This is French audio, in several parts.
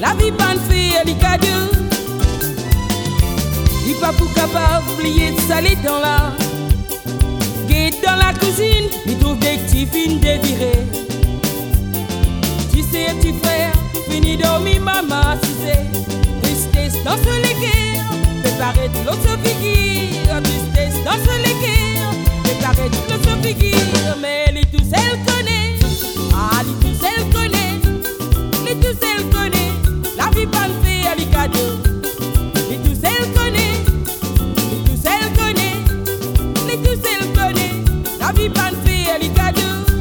La vie pas fait les cadeaux. Il pas pour capable oublier de saler dans la. Guide dans la cuisine, il trouve des petits films dévirés. Tu sais, petit frère, fini dormir, maman, tu sais. Tristesse dans ce léguer, préparer de l'autre figure. Tristesse dans ce léguer, préparer de l'autre figure. Mais les tous elle connaît, ah, les tous elle connaît, les tous elle connaît. La vie pas fait à les cadeaux. Les tous elle connaît, les tous elle connaît, les tous elle connaît. La vie pas fait à les cadeaux.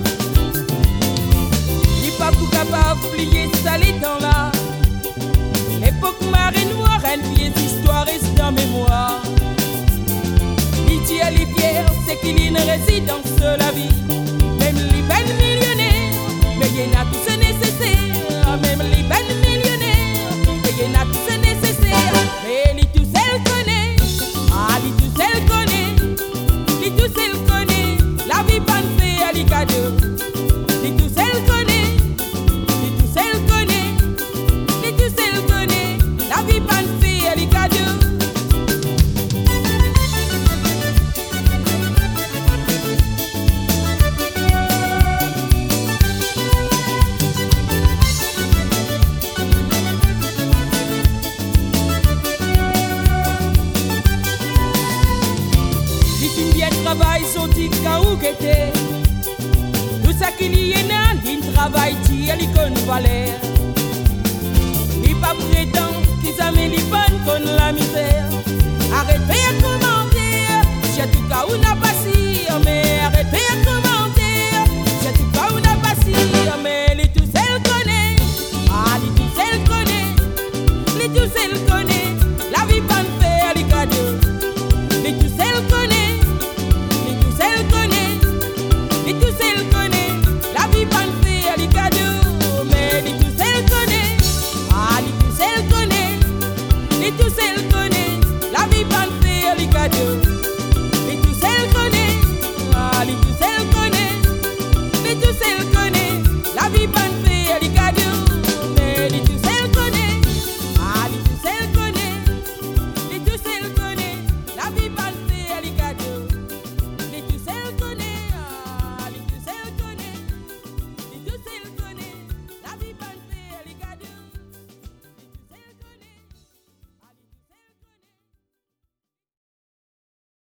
Il pas pour capable oublier salé dans la. L'époque marée noire, elle vieille histoire reste dans mémoire. L'idée à les pierres, c'est qu'il y a une résidence de la vie. Même les belles millionnaires, mais il y en a tout ce nécessaire. Même les belles millionnaires, mais il y en a tout ce nécessaire. Mais les tous elle connaît, ah les tous elle connaît, les tous elle connaît. La vie pas fait à les cadeaux. Les tous elle connaît, les tous elle connaît, les tous elle connaît. La vie pas fait à les cadeaux. Travail sorti kaou kete. Tout ça qu'il y en a, il travaille, il y a l'icône valeur.